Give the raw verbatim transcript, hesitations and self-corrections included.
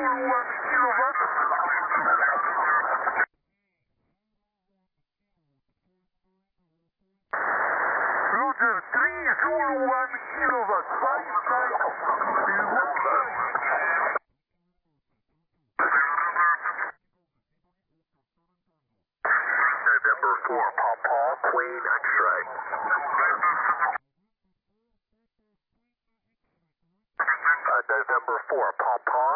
Roger, three Zulu one kilowatt. Five nine November four, Papa, Queen X-ray. Uh, November four, Papa.